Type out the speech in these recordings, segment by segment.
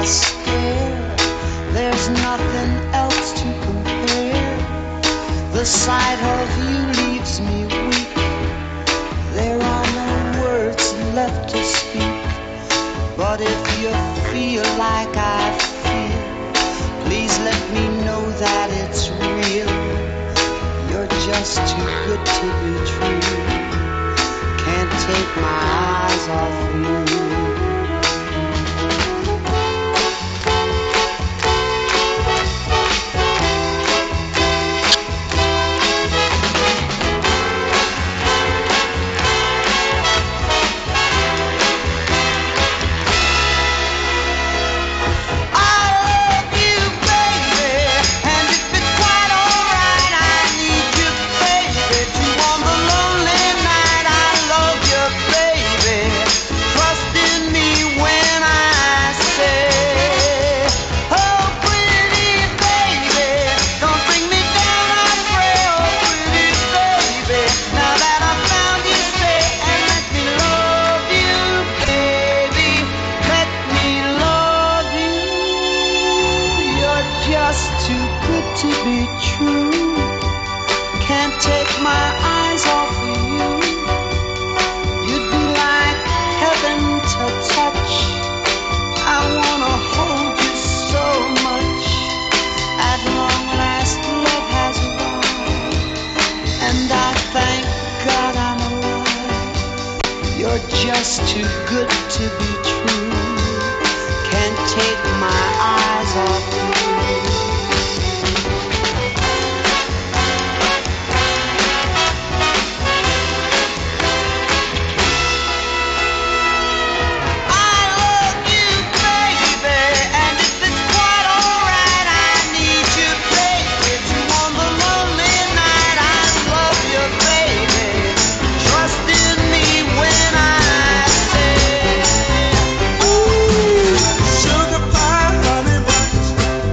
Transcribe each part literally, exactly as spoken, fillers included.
stare. There's nothing else to compare. The sight of you leaves me weak. There are no words left to speak. But if you feel like I feel, please let me know that it's real. You're just too good to be true. Can't take my eyes off you. Just too good to be true. Can't take my eyes off you. Sugar pie, honey buns,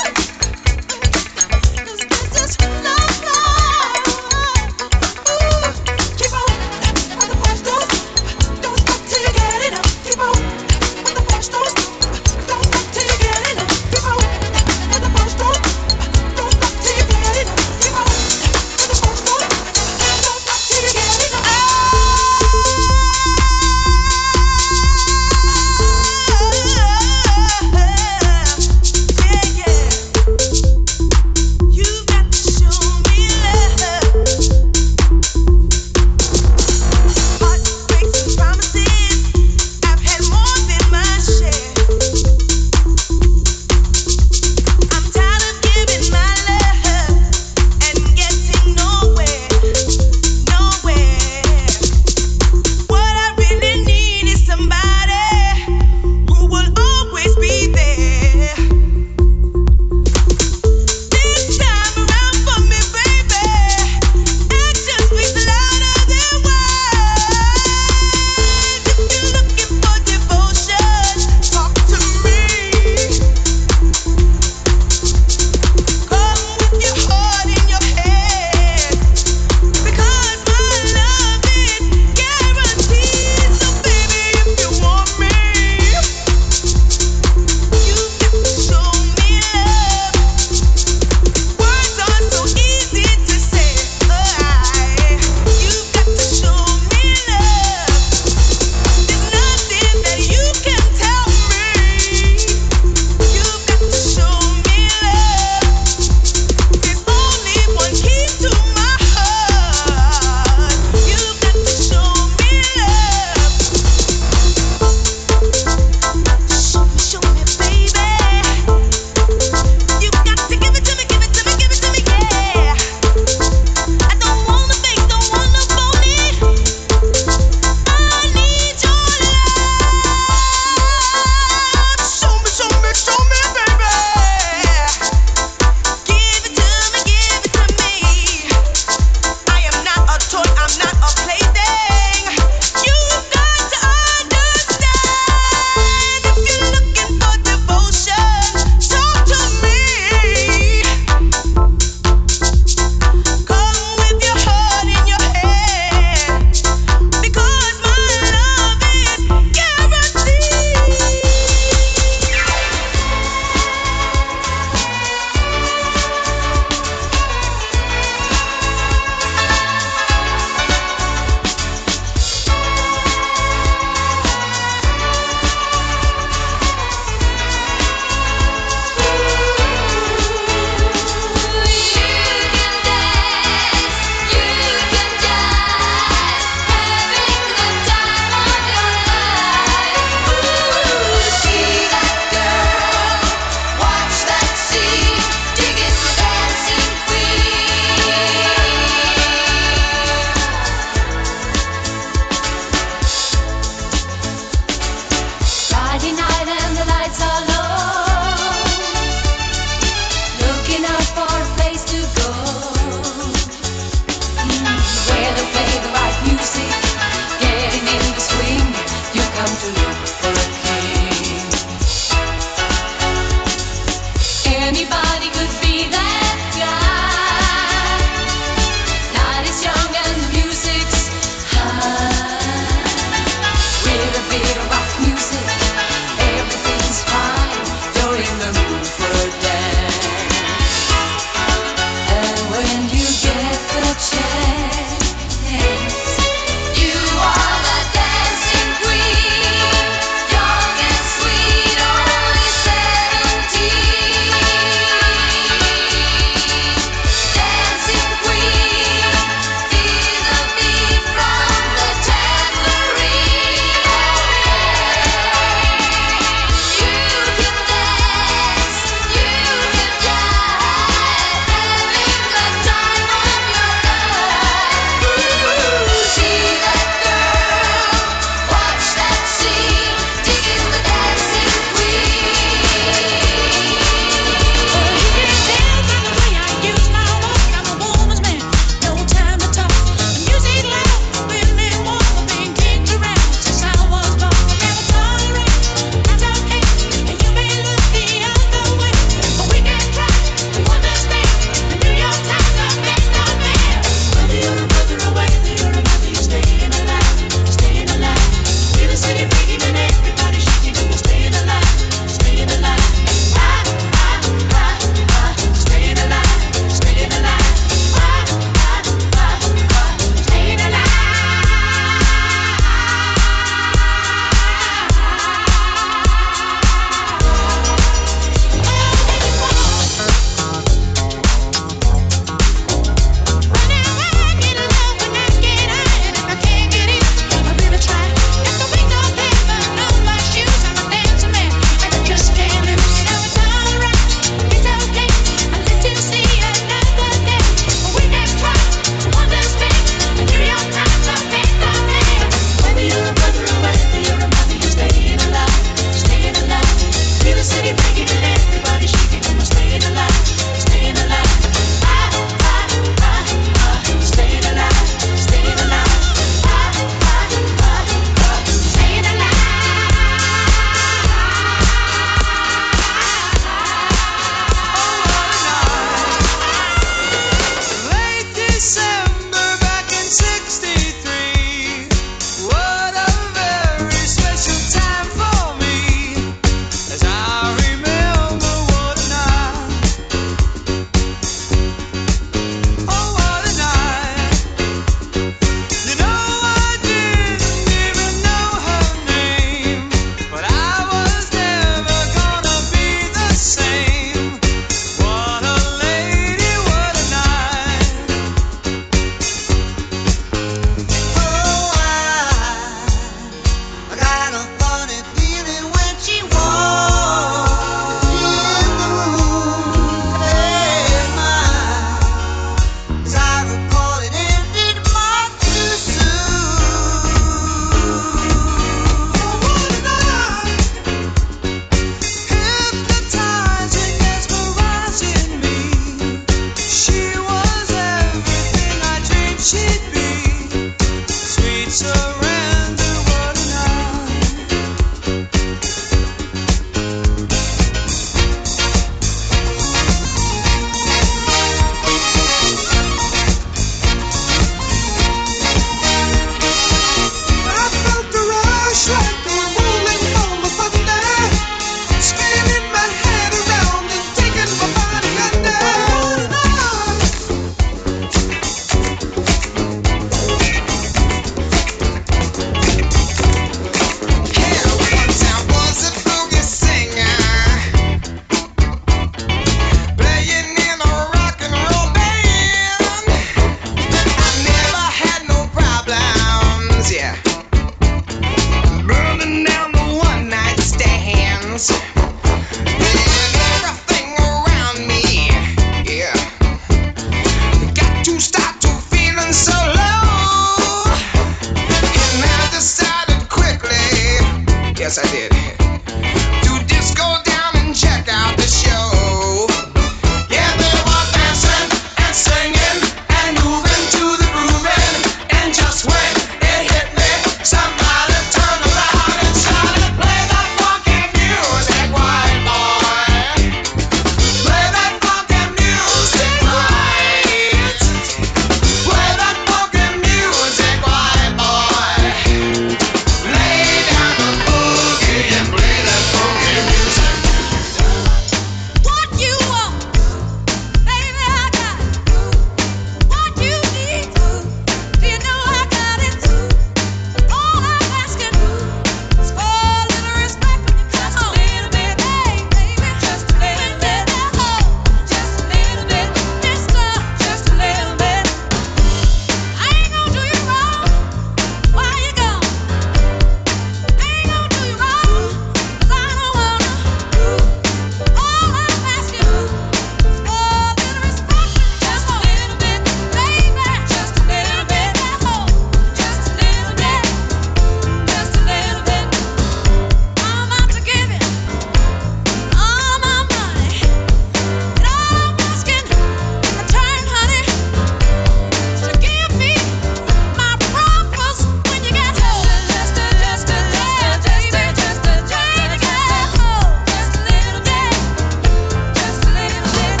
Yes, I did. Do disco down and check out the show. Yeah, they were dancing and singing and moving to the grooving. And just when it hit me, somebody turned around and started play that funky music, white boy. Play that funky music, right. Play that funky music, white boy. Lay down the boogie and play that funky music. What you want, baby, I got it. What you need, do you know I got it? All I'm asking is for a little respect when you come home. Just a little bit, hey, baby, just a little bit. Just a little bit, mister, just a little bit. I ain't gonna do you wrong while you're gone. I ain't gonna do you wrong 'cause I don't wanna. All I'm asking is for a little respect when you come home. Just a little bit, baby, just a little bit. Just a little bit, just a little bit. I'm out to give it all my money. And all I'm asking in return, honey, is to give me my promise when you get home. Just a, just a, just a, just a, just a, just a, when you get home. Just a little bit, just a little bit.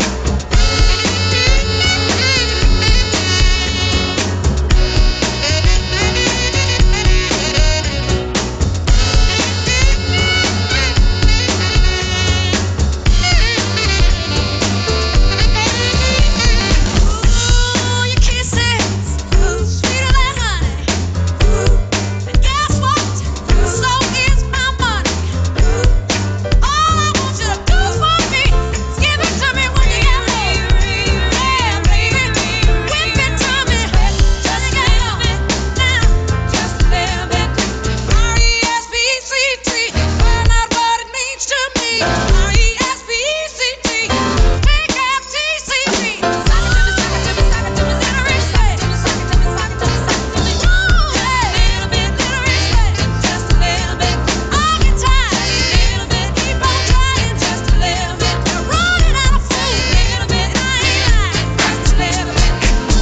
Ooh, your kisses, sweeter than honey. And guess what? So is my money. All I want you to do for me is give it to me when you get home. Yeah, baby, whip it to me. Just a little bit now, just a little bit. R E S P C T, find out what it means to me. R E S P C T, big F T C T. Sock it to me, sock it to me, sock it to me, little respect. Sock it to me, sock it to me, sock it to me. Ooh, hey, little bit, little respect. Just a little bit. I'll get tired. Little bit, keep on trying. Just a little bit. You're running out of food. Little bit, I ain't lying. Just a little bit.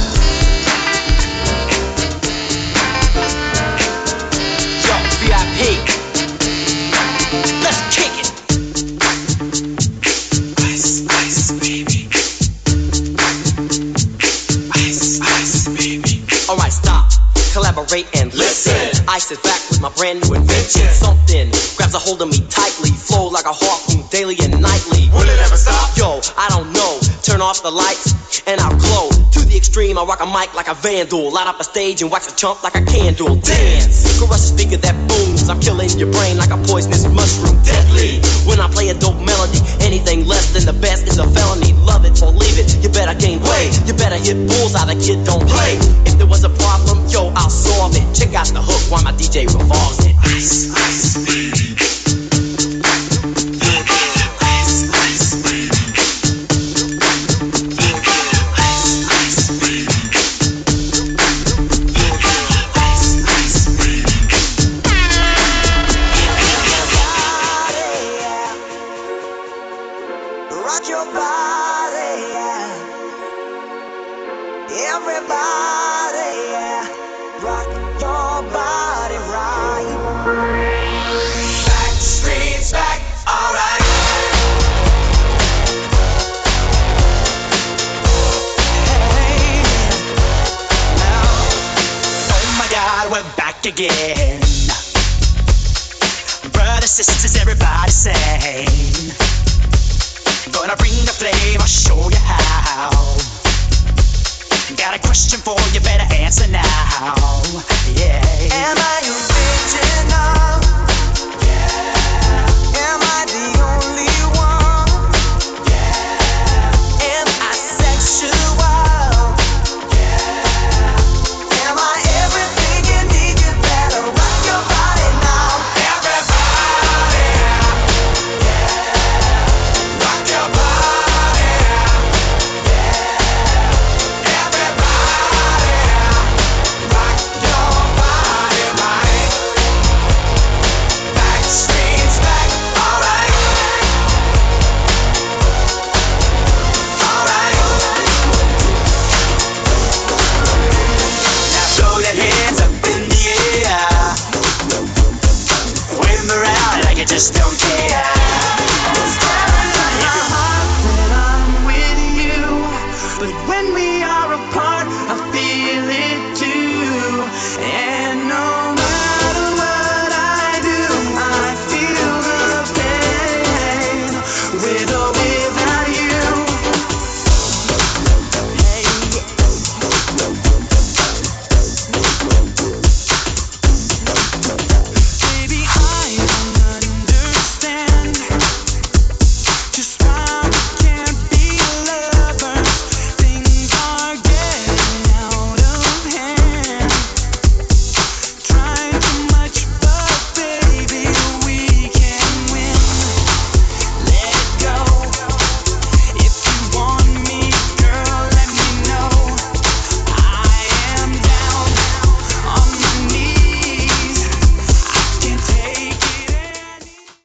Yo, V I P. Let's kick it. Ice, ice, baby. Ice, ice, baby. Alright, stop. Collaborate and listen. Ice is back with my brand new invention. Something grabs a hold of me tightly. Flow like a harpoon daily and nightly. Will it ever stop? Yo, I don't know. Turn off the lights and I'll glow. To the extreme, I rock a mic like a vandal. Light up a stage and wax a chump like a candle. Dance, caress a speaker that booms. I'm killing your brain like a poisonous mushroom. Deadly, when I play a dope melody. Anything less than the best is a felony. Love it or leave it, you better gain weight. You better hit bullseye, the kid don't play. If there was a problem, yo, I'll solve it. Check out the hook while my D J revolves it. Ice, ice, baby. Ice, ice, baby. Ice, ice, baby. Ice, ice, baby. Rock your body, yeah. Everybody, yeah. Rock your body right. Back streets back, alright. Hey, now, Oh my God, we're back again. Brothers, sisters, everybody sing. Gonna bring the flame, I'll show you how. Got a question for you, better answer now. Yeah. am I original? Yeah. Am I the only one? Yeah. Am I sexual? Yeah. Am I everything you need? You better rock your body now. Everybody, yeah. Rock your body, yeah. Everybody, rock your body right. like you just don't care.